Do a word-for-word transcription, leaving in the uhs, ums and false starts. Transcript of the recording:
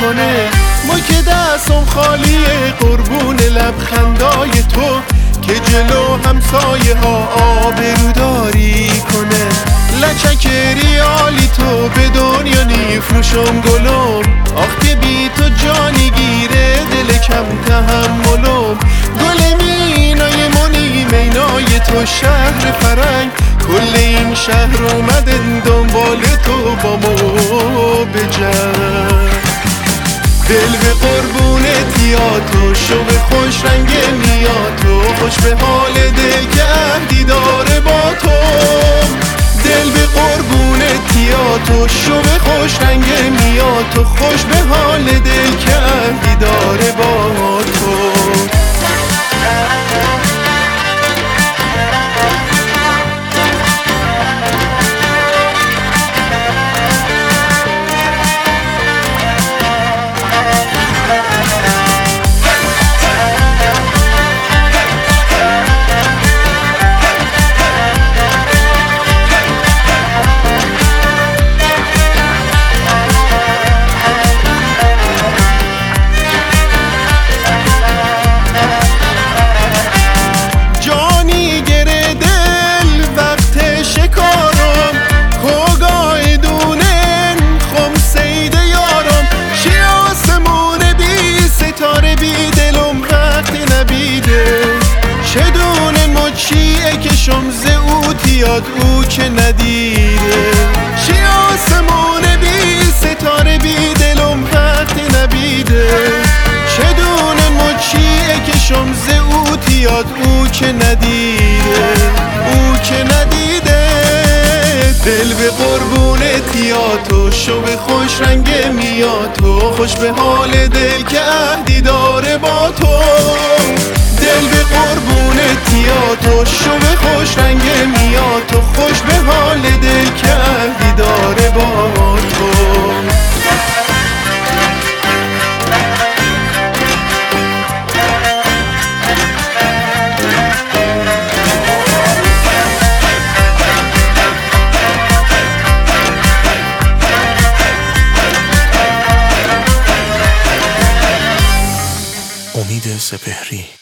کنه. ما که دستم خالیه قربون لبخندای تو که جلو همسایه ها آبروداری کنه. لچک ریالی تو به دنیا نیفروشم گلم، آخ که بی تو جانی گیره دل کم تحملم. گل مینای منی مینای تو شهر فرنگ، کل این شهر اومدن دنبال تو با ما بجنگ. دل به قربونت یا تو شوق خوش رنگ میاد تو، خوش به حال دل که عهدی داره با تو. دل به قربونت یا تو شوق خوش رنگ میاد تو، خوش به حال دل که عهدی داره با تو. شمز او تیاد او که ندیده، چی آسمون بی ستاره بی دلم وقت نبیده. چه دونه مچیه که شمز او تیاد او که ندیده، او که ندیده. دل به قربونت یا تو شوق خوش رنگ میاد تو، خوش به حال دل که عهدی داره با تو. دل به قربونت یا تو شوق خوش رنگ میاد تو، خوش به حال دل که عهدی داره با تو. امید سپهری.